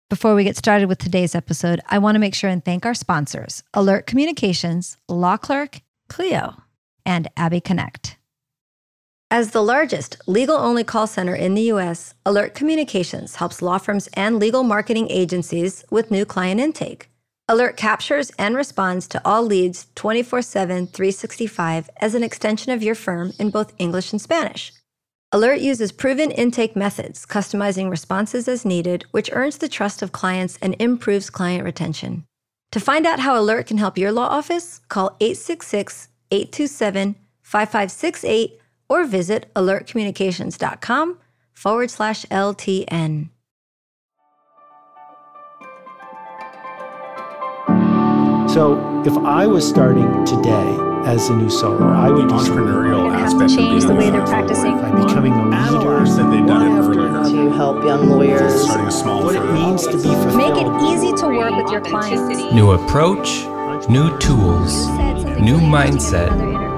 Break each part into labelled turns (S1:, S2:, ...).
S1: Before we get started with today's episode, I want to make sure and thank our sponsors, Alert Communications, Law Clerk, Clio, and Abby Connect. As the largest legal-only call center in the U.S., Alert Communications helps law firms and legal marketing agencies with new client intake. Alert captures and responds to all leads 24/7, 365 as an extension of your firm in both English and Spanish. Alert uses proven intake methods, customizing responses as needed, which earns the trust of clients and improves client retention. To find out how Alert can help your law office, call 866-827-5568 or visit alertcommunications.com/LTN.
S2: So if I was starting today as a new solo, I would do
S3: entrepreneurial aspect
S4: change the way they're practicing.
S2: by becoming a leader.
S3: Hours that they've done it earlier.
S5: To help young lawyers.
S3: Starting a small
S2: What it
S3: firm.
S2: means to be fulfilled.
S4: Make it easy to work with your clients.
S6: New approach, new tools, new mindset,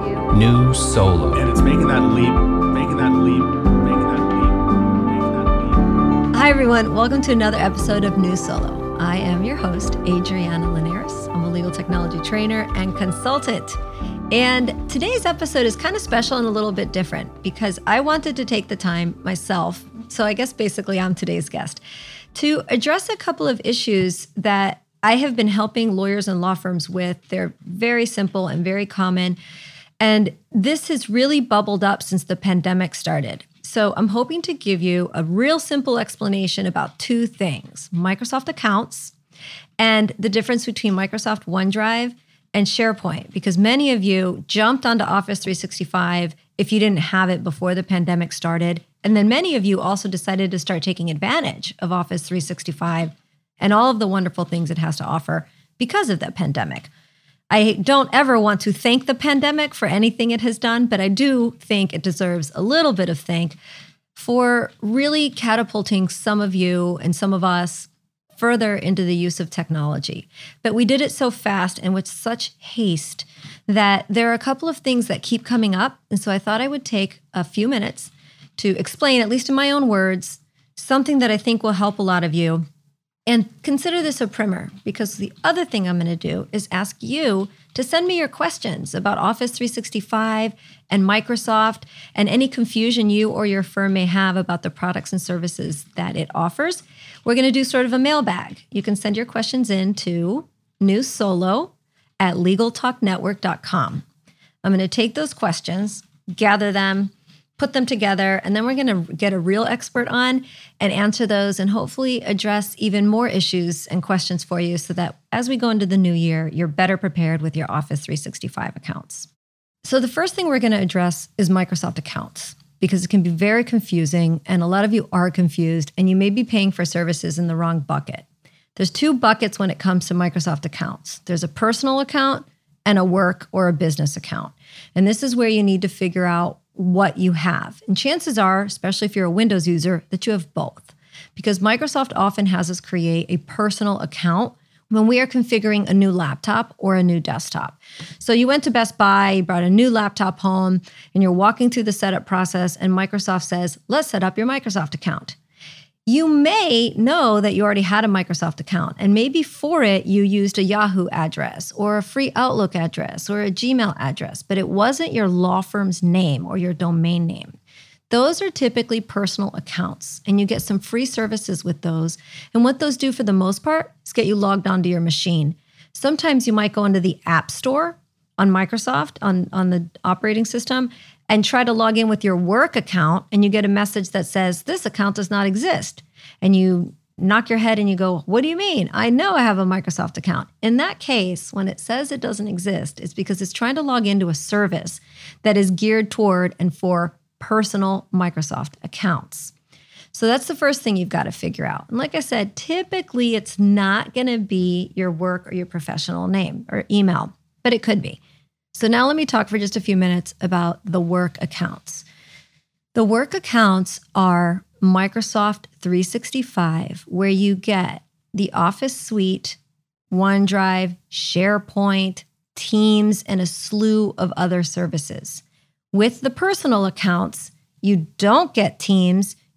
S6: new solo.
S3: And it's making that leap, making that leap, making that leap, making that leap.
S1: Hi, everyone. Welcome to another episode of New Solo. I am your host, Adriana Linares. I'm a legal technology trainer and consultant. And today's episode is kind of special and a little bit different because I wanted to take the time myself, so I guess basically I'm today's guest, to address a couple of issues that I have been helping lawyers and law firms with. They're very simple and very common. And this has really bubbled up since the pandemic started. So I'm hoping to give you a real simple explanation about two things: Microsoft accounts and the difference between Microsoft OneDrive and SharePoint, because many of you jumped onto Office 365 if you didn't have it before the pandemic started. And then many of you also decided to start taking advantage of Office 365 and all of the wonderful things it has to offer because of the pandemic. I don't ever want to thank the pandemic for anything it has done, but I do think it deserves a little bit of thank for really catapulting some of you and some of us further into the use of technology. But we did it so fast and with such haste that there are a couple of things that keep coming up. And so I thought I would take a few minutes to explain, at least in my own words, something that I think will help a lot of you. And consider this a primer, because the other thing I'm going to do is ask you to send me your questions about Office 365 and Microsoft and any confusion you or your firm may have about the products and services that it offers. We're going to do sort of a mailbag. You can send your questions in to newsolo@legaltalknetwork.com. I'm going to take those questions, gather them, put them together, and then we're going to get a real expert on and answer those and hopefully address even more issues and questions for you so that as we go into the new year, you're better prepared with your Office 365 accounts. So the first thing we're going to address is Microsoft accounts, because it can be very confusing and a lot of you are confused and you may be paying for services in the wrong bucket. There's two buckets when it comes to Microsoft accounts. There's a personal account and a work or a business account. And this is where you need to figure out what you have. And chances are, especially if you're a Windows user, that you have both, because Microsoft often has us create a personal account when we are configuring a new laptop or a new desktop. So you went to Best Buy, you brought a new laptop home, and you're walking through the setup process, and Microsoft says, let's set up your Microsoft account. You may know that you already had a Microsoft account, and maybe for it, you used a Yahoo address or a free Outlook address or a Gmail address, but it wasn't your law firm's name or your domain name. Those are typically personal accounts, and you get some free services with those. And what those do for the most part is get you logged onto your machine. Sometimes you might go into the App Store on Microsoft, on the operating system, and try to log in with your work account, and you get a message that says, this account does not exist. And you knock your head and you go, what do you mean? I know I have a Microsoft account. In that case, when it says it doesn't exist, it's because it's trying to log into a service that is geared toward and for personal Microsoft accounts. So that's the first thing you've got to figure out. And like I said, typically it's not going to be your work or your professional name or email, but it could be. So now let me talk for just a few minutes about the work accounts. The work accounts are Microsoft 365, where you get the Office suite, OneDrive, SharePoint, Teams, and a slew of other services. With the personal accounts, you don't get Teams,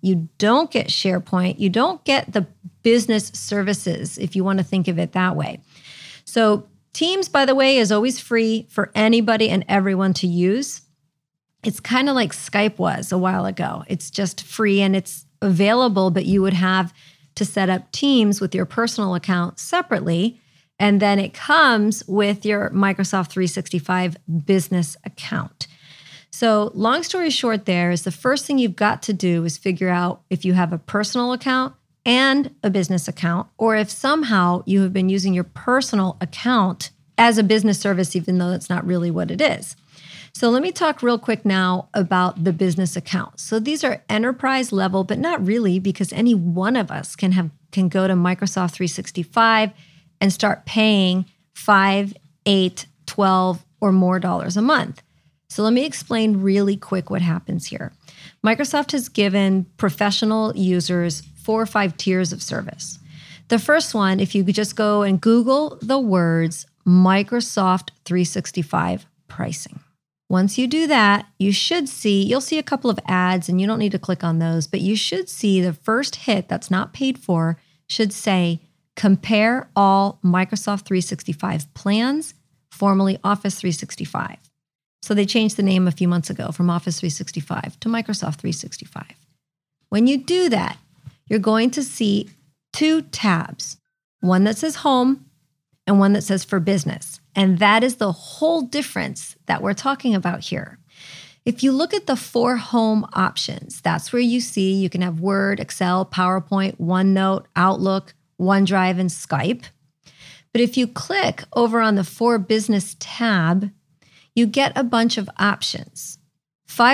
S1: You don't get SharePoint. You don't get the business services, if you want to think of it that way. So Teams, by the way, is always free for anybody and everyone to use. It's kind of like Skype was a while ago. It's just free and it's available, but you would have to set up Teams with your personal account separately. And then it comes with your Microsoft 365 business account. So long story short there is the first thing you've got to do is figure out if you have a personal account and a business account, or if somehow you have been using your personal account as a business service, even though that's not really what it is. So let me talk real quick now about the business account. So these are enterprise level, but not really, because any one of us can go to Microsoft 365 and start paying $5, $8, $12 or more dollars a month. So let me explain really quick what happens here. Microsoft has given professional users 4 or 5 tiers of service. The first one, if you could just go and Google the words Microsoft 365 pricing. Once you do that, you'll see a couple of ads, and you don't need to click on those, but you should see the first hit that's not paid for should say, compare all Microsoft 365 plans, formerly Office 365. So they changed the name a few months ago from Office 365 to Microsoft 365. When you do that, you're going to see 2 tabs, one that says Home and one that says For Business. And that is the whole difference that we're talking about here. If you look at the 4 home options, that's where you see you can have Word, Excel, PowerPoint, OneNote, Outlook, OneDrive, and Skype. But if you click over on the For Business tab, you get a bunch of options. $5,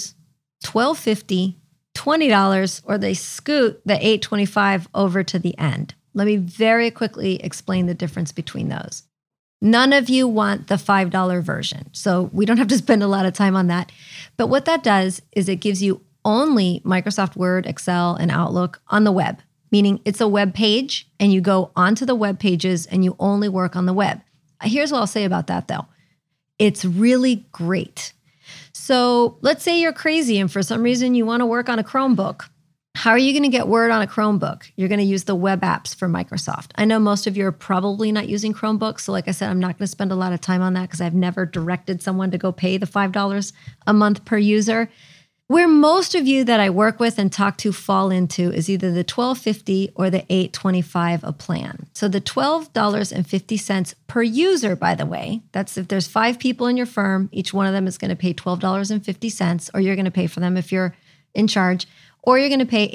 S1: $12.50, $20, or they scoot the $8.25 over to the end. Let me very quickly explain the difference between those. None of you want the $5 version, so we don't have to spend a lot of time on that. But what that does is it gives you only Microsoft Word, Excel, and Outlook on the web, meaning it's a web page and you go onto the web pages and you only work on the web. Here's what I'll say about that though. It's really great. So let's say you're crazy and for some reason you want to work on a Chromebook. How are you going to get Word on a Chromebook? You're going to use the web apps for Microsoft. I know most of you are probably not using Chromebooks. So like I said, I'm not going to spend a lot of time on that because I've never directed someone to go pay the $5 a month per user. Where most of you that I work with and talk to fall into is either the $12.50 or the $8.25 a plan. So the $12.50 per user, by the way, that's if there's 5 people in your firm, each one of them is going to pay $12.50, or you're going to pay for them if you're in charge, or you're going to pay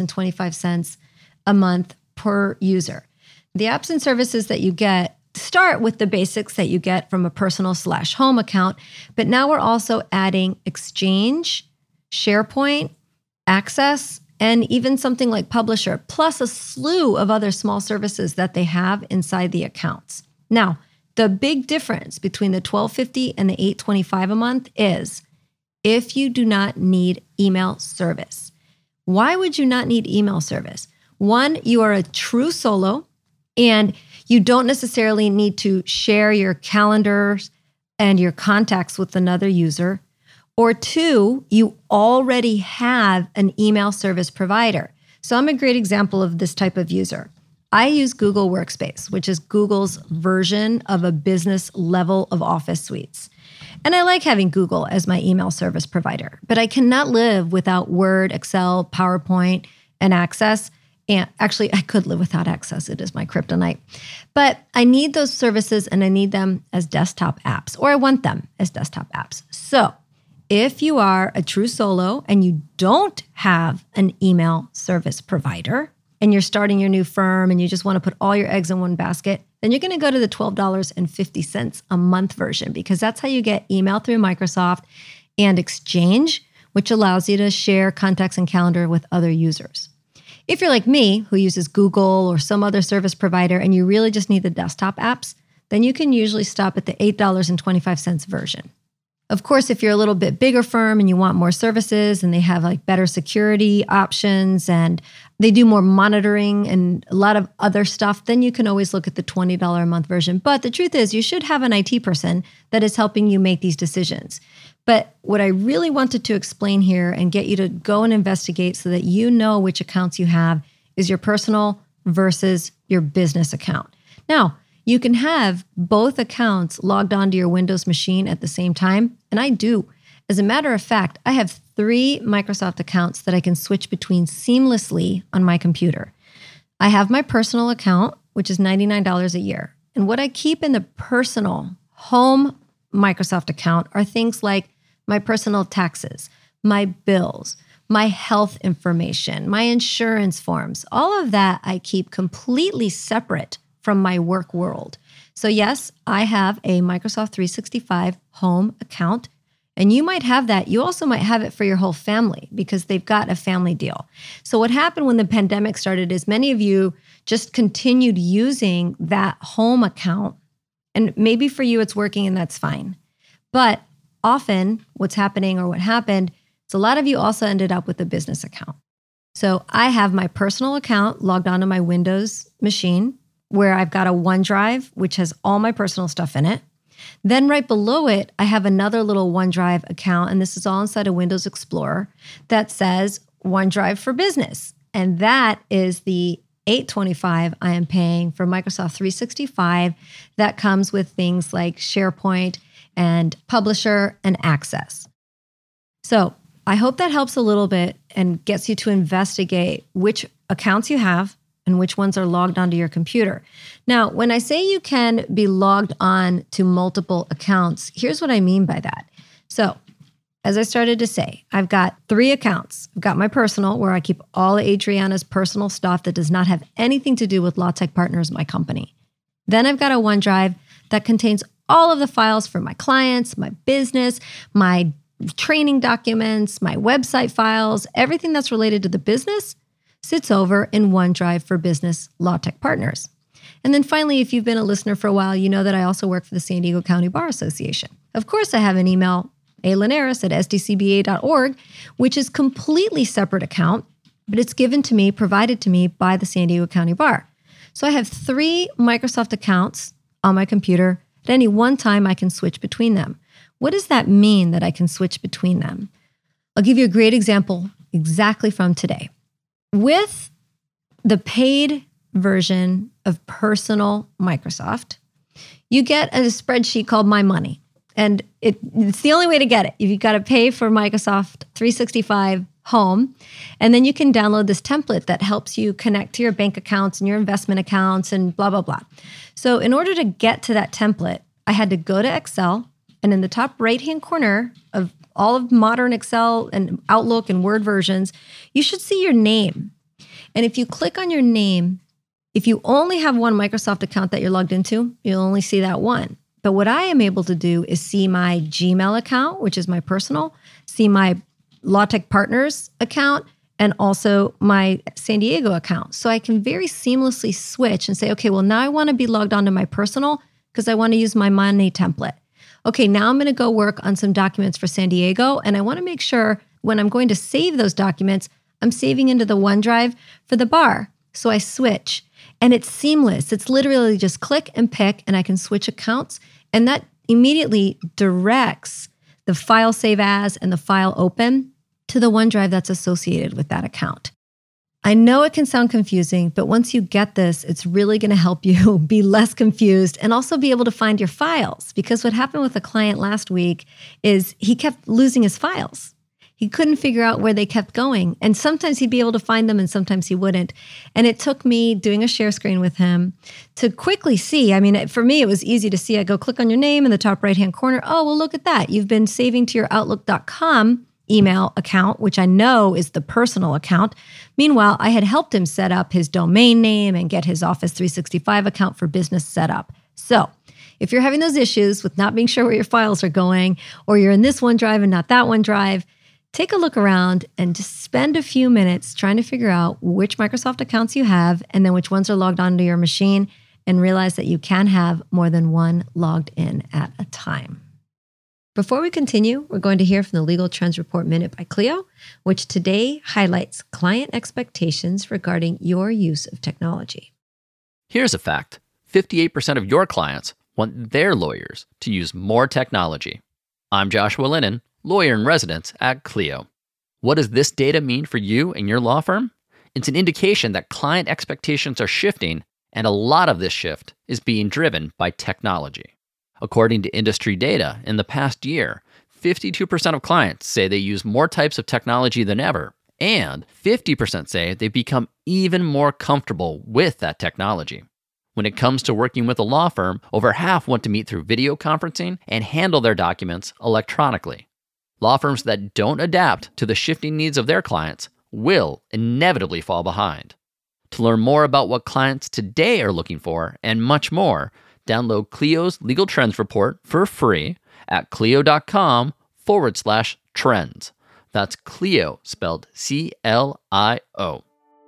S1: $8.25 a month per user. The apps and services that you get start with the basics that you get from a personal/home account, but now we're also adding Exchange, SharePoint, Access, and even something like Publisher, plus a slew of other small services that they have inside the accounts. Now, the big difference between the $12.50 and the $8.25 a month is if you do not need email service. Why would you not need email service? One, you are a true solo, and you don't necessarily need to share your calendars and your contacts with another user. Or 2, you already have an email service provider. So I'm a great example of this type of user. I use Google Workspace, which is Google's version of a business level of Office suites. And I like having Google as my email service provider, but I cannot live without Word, Excel, PowerPoint, and Access. And actually, I could live without Access. It is my kryptonite. But I need those services and I need them as desktop apps, or I want them as desktop apps. So if you are a true solo and you don't have an email service provider and you're starting your new firm and you just want to put all your eggs in one basket, then you're going to go to the $12.50 a month version, because that's how you get email through Microsoft and Exchange, which allows you to share contacts and calendar with other users. If you're like me, who uses Google or some other service provider, and you really just need the desktop apps, then you can usually stop at the $8.25 version. Of course, if you're a little bit bigger firm and you want more services and they have like better security options and they do more monitoring and a lot of other stuff, then you can always look at the $20 a month version. But the truth is, you should have an IT person that is helping you make these decisions. But what I really wanted to explain here and get you to go and investigate so that you know which accounts you have is your personal versus your business account. Now, you can have both accounts logged onto your Windows machine at the same time, and I do. As a matter of fact, I have 3 Microsoft accounts that I can switch between seamlessly on my computer. I have my personal account, which is $99 a year. And what I keep in the personal home Microsoft account are things like my personal taxes, my bills, my health information, my insurance forms. All of that I keep completely separate from my work world. So yes, I have a Microsoft 365 home account, and you might have that. You also might have it for your whole family because they've got a family deal. So what happened when the pandemic started is many of you just continued using that home account. And maybe for you it's working and that's fine. But often what's happening or what happened is a lot of you also ended up with a business account. So I have my personal account logged onto my Windows machine where I've got a OneDrive, which has all my personal stuff in it. Then right below it, I have another little OneDrive account, and this is all inside of Windows Explorer, that says OneDrive for Business. And that is the $825 I am paying for Microsoft 365 that comes with things like SharePoint and Publisher and Access. So I hope that helps a little bit and gets you to investigate which accounts you have and which ones are logged onto your computer. Now, when I say you can be logged on to multiple accounts, here's what I mean by that. So, as I started to say, I've got 3 accounts. I've got my personal, where I keep all Adriana's personal stuff that does not have anything to do with LawTech Partners, my company. Then I've got a OneDrive that contains all of the files for my clients, my business, my training documents, my website files, everything that's related to the business sits over in OneDrive for Business LawTech Partners. And then finally, if you've been a listener for a while, you know that I also work for the San Diego County Bar Association. Of course, I have an email, alinaris@sdcba.org, which is completely separate account, but it's given to me, provided to me by the San Diego County Bar. So I have 3 Microsoft accounts on my computer. At any one time, I can switch between them. What does that mean that I can switch between them? I'll give you a great example exactly from today. With the paid version of personal Microsoft, you get a spreadsheet called My Money. And it's the only way to get it. You've got to pay for Microsoft 365 Home, and then you can download this template that helps you connect to your bank accounts and your investment accounts and blah, blah, blah. So in order to get to that template, I had to go to Excel, and in the top right-hand corner of all of modern Excel and Outlook and Word versions, you should see your name. And if you click on your name, if you only have one Microsoft account that you're logged into, you'll only see that one. But what I am able to do is see my Gmail account, which is my personal, see my LawTech Partners account, and also my San Diego account. So I can very seamlessly switch and say, okay, well, now I want to be logged onto my personal because I want to use my money template. Okay, now I'm going to go work on some documents for San Diego, and I want to make sure when I'm going to save those documents, I'm saving into the OneDrive for the bar. So I switch, and it's seamless. It's literally just click and pick, and I can switch accounts, and that immediately directs the file save as and the file open to the OneDrive that's associated with that account. I know it can sound confusing, but once you get this, it's really going to help you be less confused and also be able to find your files. Because what happened with a client last week is he kept losing his files. He couldn't figure out where they kept going. And sometimes he'd be able to find them and sometimes he wouldn't. And it took me doing a share screen with him to quickly see. I mean, for me, it was easy to see. I go click on your name in the top right-hand corner. Oh, well, look at that. You've been saving to your Outlook.com email account, which I know is the personal account. Meanwhile, I had helped him set up his domain name and get his Office 365 account for business set up. So if you're having those issues with not being sure where your files are going, or you're in this OneDrive and not that OneDrive, take a look around and just spend a few minutes trying to figure out which Microsoft accounts you have and then which ones are logged onto your machine, and realize that you can have more than one logged in at a time. Before we continue, we're going to hear from the Legal Trends Report Minute by Clio, which today highlights client expectations regarding your use of technology.
S5: Here's a fact. 58% of your clients want their lawyers to use more technology. I'm Joshua Lennon, lawyer in residence at Clio. What does this data mean for you and your law firm? It's an indication that client expectations are shifting, and a lot of this shift is being driven by technology. According to industry data, in the past year, 52% of clients say they use more types of technology than ever, and 50% say they've become even more comfortable with that technology. When it comes to working with a law firm, over half want to meet through video conferencing and handle their documents electronically. Law firms that don't adapt to the shifting needs of their clients will inevitably fall behind. To learn more about what clients today are looking for and much more, download Clio's Legal Trends Report for free at clio.com/trends. That's Clio, spelled CLIO.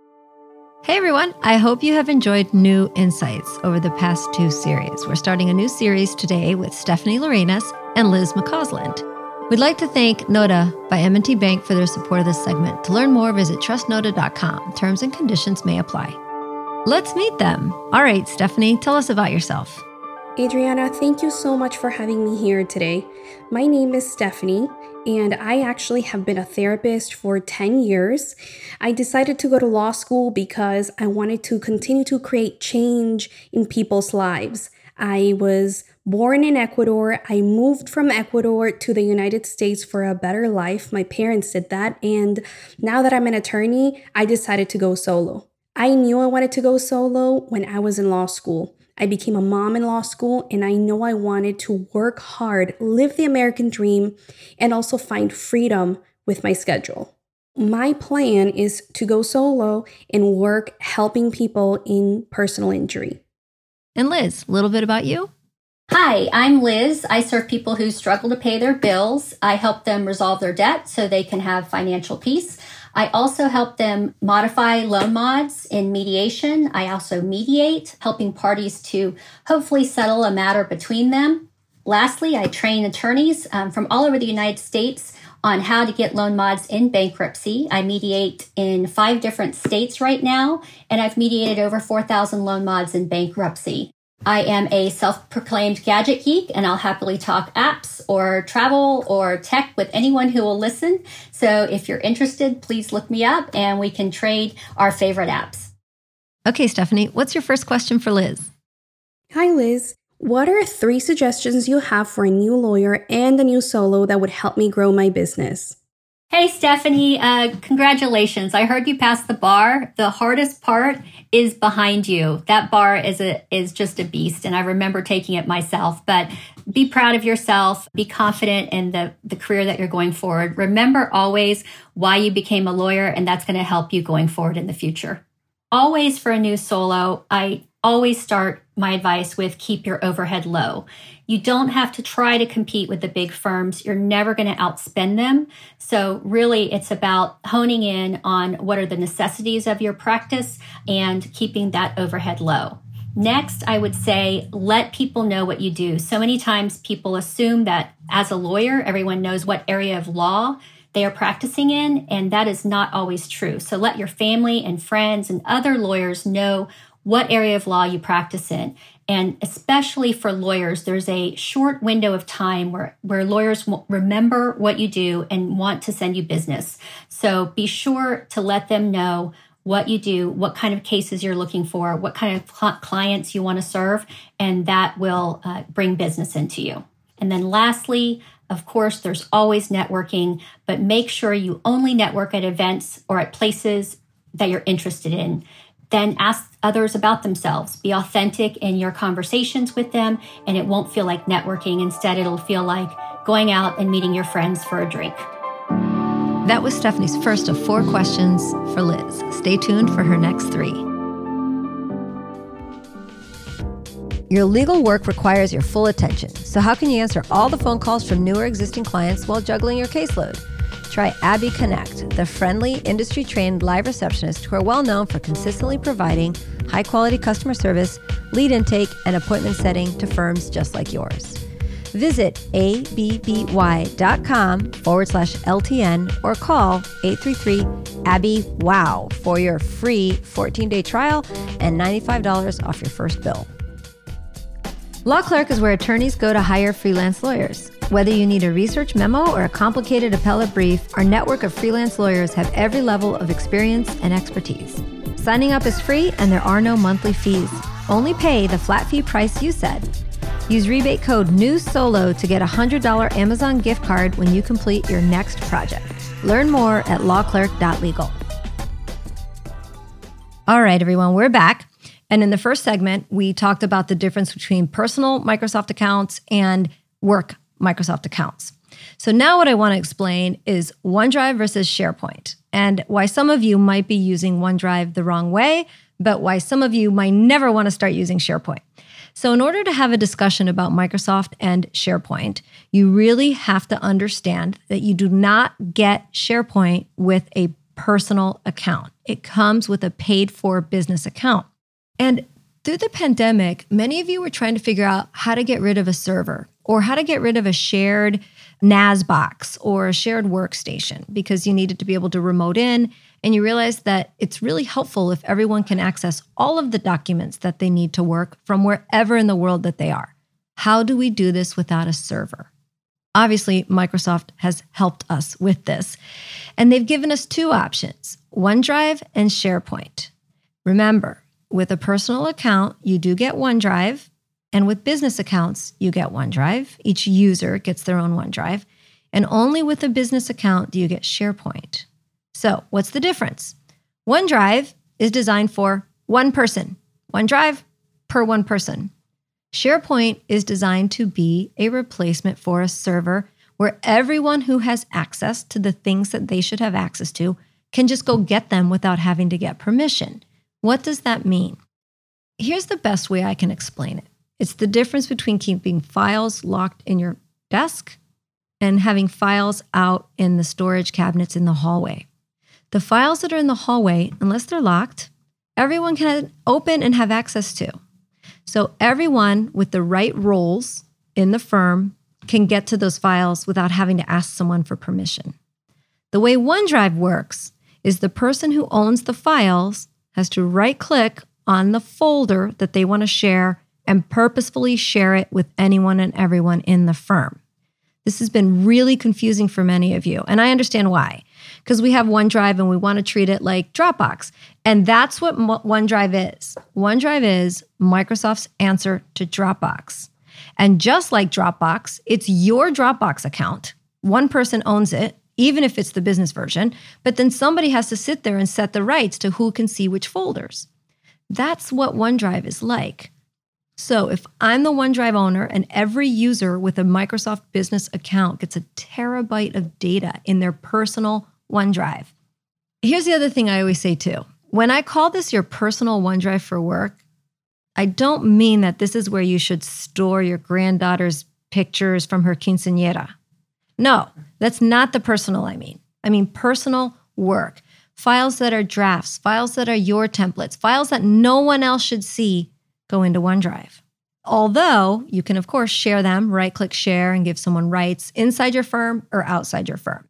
S1: Hey everyone, I hope you have enjoyed New Insights over the past 2 series. We're starting a new series today with Stephanie Lorenas and Liz McCausland. We'd like to thank Nota by M&T Bank for their support of this segment. To learn more, visit trustnota.com. Terms and conditions may apply. Let's meet them. All right, Stephanie, tell us about yourself.
S7: Adriana, thank you so much for having me here today. My name is Stephanie, and I actually have been a therapist for 10 years. I decided to go to law school because I wanted to continue to create change in people's lives. I was born in Ecuador. I moved from Ecuador to the United States for a better life. My parents did that, and now that I'm an attorney, I decided to go solo. I knew I wanted to go solo when I was in law school. I became a mom in law school, and I know I wanted to work hard, live the American dream, and also find freedom with my schedule. My plan is to go solo and work helping people in personal injury.
S1: And Liz, a little bit about you?
S8: Hi, I'm Liz. I serve people who struggle to pay their bills. I help them resolve their debt so they can have financial peace. I also help them modify loan mods in mediation. I also mediate, helping parties to hopefully settle a matter between them. Lastly, I train attorneys from all over the United States on how to get loan mods in bankruptcy. I mediate in 5 different states right now, and I've mediated over 4,000 loan mods in bankruptcy. I am a self-proclaimed gadget geek, and I'll happily talk apps or travel or tech with anyone who will listen. So if you're interested, please look me up and we can trade our favorite apps.
S1: Okay, Stephanie, what's your first question for Liz?
S7: Hi, Liz. What are 3 suggestions you have for a new lawyer and a new solo that would help me grow my business?
S8: Hey, Stephanie, congratulations. I heard you passed the bar. The hardest part is behind you. That bar is just a beast, and I remember taking it myself. But be proud of yourself. Be confident in the career that you're going forward. Remember always why you became a lawyer, and that's going to help you going forward in the future. Always for a new solo, I always start my advice with keep your overhead low. You don't have to try to compete with the big firms. You're never going to outspend them. So really, it's about honing in on what are the necessities of your practice and keeping that overhead low. Next, I would say, let people know what you do. So many times people assume that as a lawyer, everyone knows what area of law they are practicing in, and that is not always true. So let your family and friends and other lawyers know what area of law you practice in. And especially for lawyers, there's a short window of time where lawyers will remember what you do and want to send you business. So be sure to let them know what you do, what kind of cases you're looking for, what kind of clients you want to serve, and that will bring business into you. And then lastly, of course, there's always networking, but make sure you only network at events or at places that you're interested in. Then ask others about themselves. Be authentic in your conversations with them, and it won't feel like networking. Instead, it'll feel like going out and meeting your friends for a drink.
S1: That was Stephanie's first of 4 questions for Liz. Stay tuned for her next 3. Your legal work requires your full attention. So how can you answer all the phone calls from new or existing clients while juggling your caseload? Try Abby Connect, the friendly, industry-trained live receptionist who are well known for consistently providing high-quality customer service, lead intake, and appointment setting to firms just like yours. Visit abby.com/LTN or call 833-ABBY-WOW for your free 14-day trial and $95 off your first bill. Law Clerk is where attorneys go to hire freelance lawyers. Whether you need a research memo or a complicated appellate brief, our network of freelance lawyers have every level of experience and expertise. Signing up is free and there are no monthly fees. Only pay the flat fee price you said. Use rebate code NEWSOLO to get a $100 Amazon gift card when you complete your next project. Learn more at lawclerk.legal. All right, everyone, we're back. And in the first segment, we talked about the difference between personal Microsoft accounts and work Microsoft accounts. So now what I want to explain is OneDrive versus SharePoint, and why some of you might be using OneDrive the wrong way, but why some of you might never want to start using SharePoint. So in order to have a discussion about Microsoft and SharePoint, you really have to understand that you do not get SharePoint with a personal account. It comes with a paid-for business account. And through the pandemic, many of you were trying to figure out how to get rid of a server or how to get rid of a shared NAS box or a shared workstation because you needed to be able to remote in, and you realized that it's really helpful if everyone can access all of the documents that they need to work from wherever in the world that they are. How do we do this without a server? Obviously, Microsoft has helped us with this, and they've given us two options, OneDrive and SharePoint. Remember, with a personal account, you do get OneDrive, and with business accounts, you get OneDrive. Each user gets their own OneDrive, and only with a business account do you get SharePoint. So what's the difference? OneDrive is designed for one person. OneDrive per one person. SharePoint is designed to be a replacement for a server where everyone who has access to the things that they should have access to can just go get them without having to get permission. What does that mean? Here's the best way I can explain it. It's the difference between keeping files locked in your desk and having files out in the storage cabinets in the hallway. The files that are in the hallway, unless they're locked, everyone can open and have access to. So everyone with the right roles in the firm can get to those files without having to ask someone for permission. The way OneDrive works is the person who owns the files has to right-click on the folder that they want to share and purposefully share it with anyone and everyone in the firm. This has been really confusing for many of you, and I understand why. Because we have OneDrive and we want to treat it like Dropbox. And that's what OneDrive is. OneDrive is Microsoft's answer to Dropbox. And just like Dropbox, it's your Dropbox account. One person owns it, even if it's the business version, but then somebody has to sit there and set the rights to who can see which folders. That's what OneDrive is like. So if I'm the OneDrive owner and every user with a Microsoft business account gets a terabyte of data in their personal OneDrive. Here's the other thing I always say too. When I call this your personal OneDrive for work, I don't mean that this is where you should store your granddaughter's pictures from her quinceañera. No, that's not the personal I mean. I mean personal work. Files that are drafts, files that are your templates, files that no one else should see go into OneDrive. Although you can, of course, share them, right-click share and give someone rights inside your firm or outside your firm.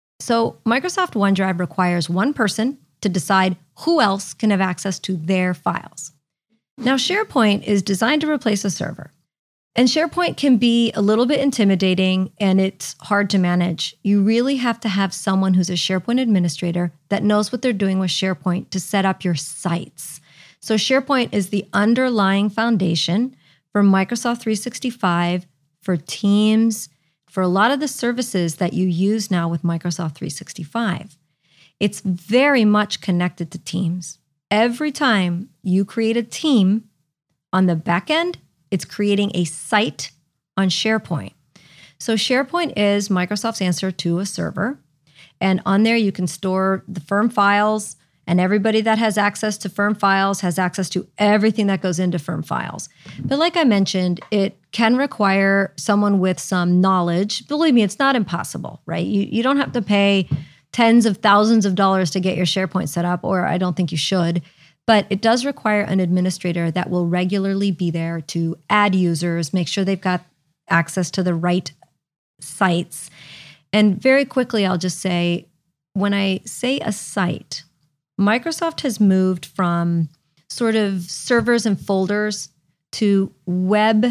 S1: So Microsoft OneDrive requires one person to decide who else can have access to their files. Now, SharePoint is designed to replace a server. And SharePoint can be a little bit intimidating and it's hard to manage. You really have to have someone who's a SharePoint administrator that knows what they're doing with SharePoint to set up your sites. So SharePoint is the underlying foundation for Microsoft 365, for Teams, for a lot of the services that you use now with Microsoft 365. It's very much connected to Teams. Every time you create a team on the back end, it's creating a site on SharePoint. So SharePoint is Microsoft's answer to a server. And on there, you can store the firm files, and everybody that has access to firm files has access to everything that goes into firm files. But like I mentioned, it can require someone with some knowledge. Believe me, it's not impossible, right? You don't have to pay tens of thousands of dollars to get your SharePoint set up, or I don't think you should. But it does require an administrator that will regularly be there to add users, make sure they've got access to the right sites. And very quickly, I'll just say, when I say a site, Microsoft has moved from sort of servers and folders to web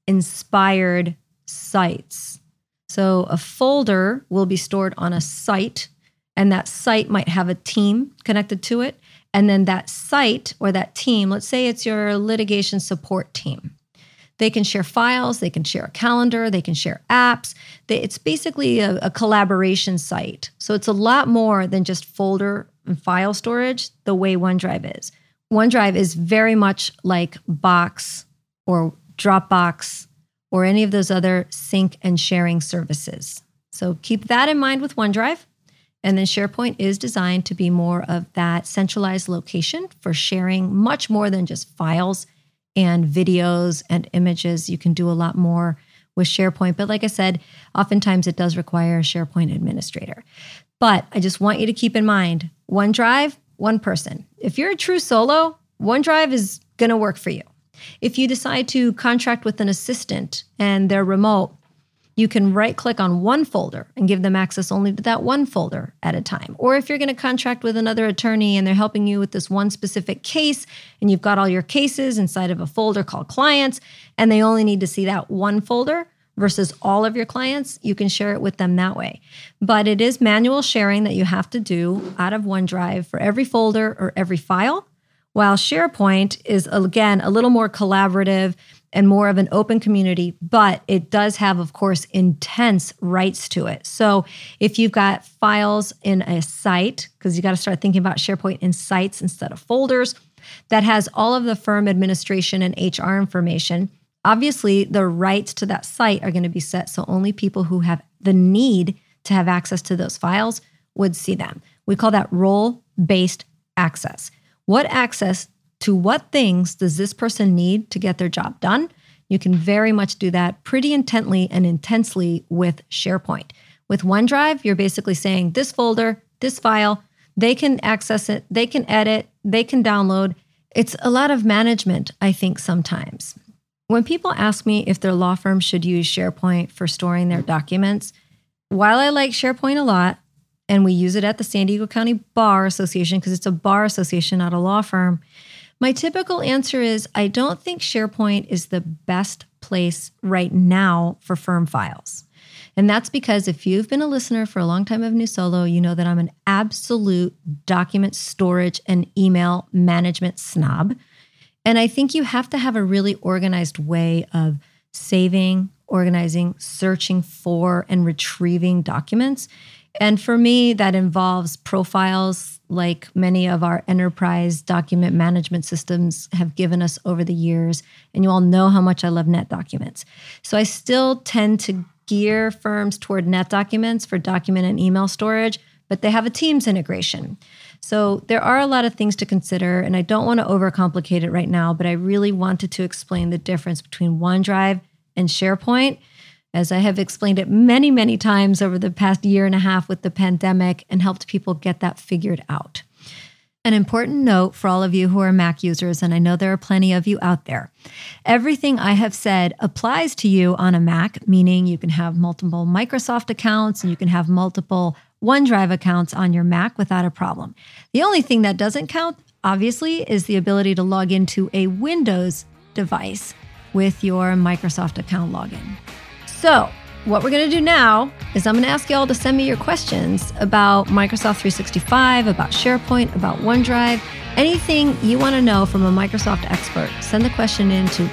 S1: inspired sites. So a folder will be stored on a site, and that site might have a team connected to it. And then that site or that team, let's say it's your litigation support team. They can share files, they can share a calendar, they can share apps. It's basically a collaboration site. So it's a lot more than just folder and file storage the way OneDrive is. OneDrive is very much like Box or Dropbox or any of those other sync and sharing services. So keep that in mind with OneDrive. And then SharePoint is designed to be more of that centralized location for sharing much more than just files and videos and images. You can do a lot more with SharePoint. But like I said, oftentimes it does require a SharePoint administrator. But I just want you to keep in mind, OneDrive, one person. If you're a true solo, OneDrive is going to work for you. If you decide to contract with an assistant and they're remote, you can right-click on one folder and give them access only to that one folder at a time. Or if you're going to contract with another attorney and they're helping you with this one specific case and you've got all your cases inside of a folder called clients and they only need to see that one folder versus all of your clients, you can share it with them that way. But it is manual sharing that you have to do out of OneDrive for every folder or every file, while SharePoint is, again, a little more collaborative and more of an open community, but it does have, of course, intense rights to it. So if you've got files in a site, because you got to start thinking about SharePoint in sites instead of folders, that has all of the firm administration and HR information, obviously the rights to that site are going to be set so only people who have the need to have access to those files would see them. We call that role-based access. What access to what things does this person need to get their job done? You can very much do that pretty intently and intensely with SharePoint. With OneDrive, you're basically saying this folder, this file, they can access it, they can edit, they can download. It's a lot of management, I think, sometimes. When people ask me if their law firm should use SharePoint for storing their documents, while I like SharePoint a lot, and we use it at the San Diego County Bar Association because it's a bar association, not a law firm, my typical answer is I don't think SharePoint is the best place right now for firm files. And that's because if you've been a listener for a long time of New Solo, you know that I'm an absolute document storage and email management snob. And I think you have to have a really organized way of saving, organizing, searching for, and retrieving documents. And for me, that involves profiles like many of our enterprise document management systems have given us over the years. And you all know how much I love NetDocuments. So I still tend to gear firms toward NetDocuments for document and email storage, but they have a Teams integration. So there are a lot of things to consider, and I don't want to overcomplicate it right now, but I really wanted to explain the difference between OneDrive and SharePoint, as I have explained it many, many times over the past year and a half with the pandemic and helped people get that figured out. An important note for all of you who are Mac users, and I know there are plenty of you out there, everything I have said applies to you on a Mac, meaning you can have multiple Microsoft accounts and you can have multiple OneDrive accounts on your Mac without a problem. The only thing that doesn't count, obviously, is the ability to log into a Windows device with your Microsoft account login. So what we're going to do now is I'm going to ask you all to send me your questions about Microsoft 365, about SharePoint, about OneDrive, anything you want to know from a Microsoft expert. Send the question in to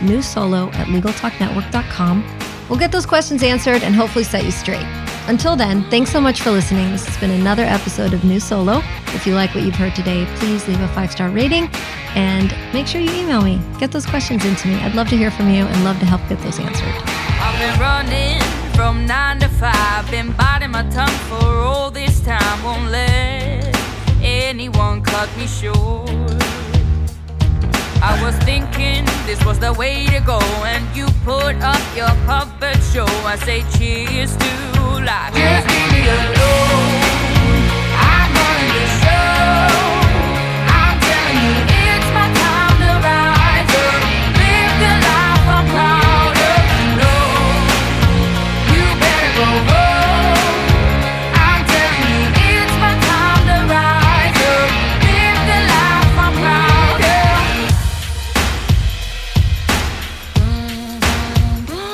S1: newsolo@LegalTalkNetwork.com. We'll get those questions answered and hopefully set you straight. Until then, thanks so much for listening. This has been another episode of New Solo. If you like what you've heard today, please leave a 5-star rating and make sure you email me. Get those questions into me. I'd love to hear from you and love to help get those answered.
S9: I've been running from 9 to 5, been biting my tongue for all this time. Won't let anyone cut me short. I was thinking this was the way to go, and you put up your puppet show. I say cheers to life. Just leave me alone. I'm running the show. I'm telling you, it's my time to rise up, live the life I'm proud of. No, you better go home. I'm telling you, it's my time to rise up, live the life I'm proud of.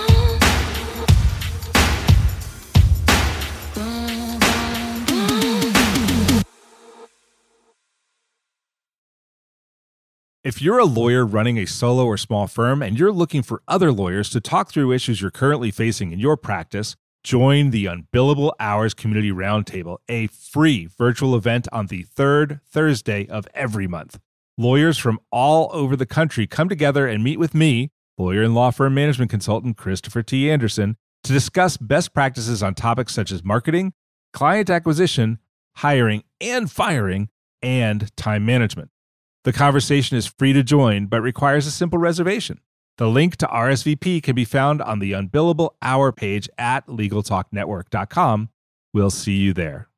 S10: If you're a lawyer running a solo or small firm and you're looking for other lawyers to talk through issues you're currently facing in your practice, join the Unbillable Hours Community Roundtable, a free virtual event on the third Thursday of every month. Lawyers from all over the country come together and meet with me, lawyer and law firm management consultant Christopher T. Anderson, to discuss best practices on topics such as marketing, client acquisition, hiring and firing, and time management. The conversation is free to join, but requires a simple reservation. The link to RSVP can be found on the Unbillable Hour page at LegalTalkNetwork.com. We'll see you there.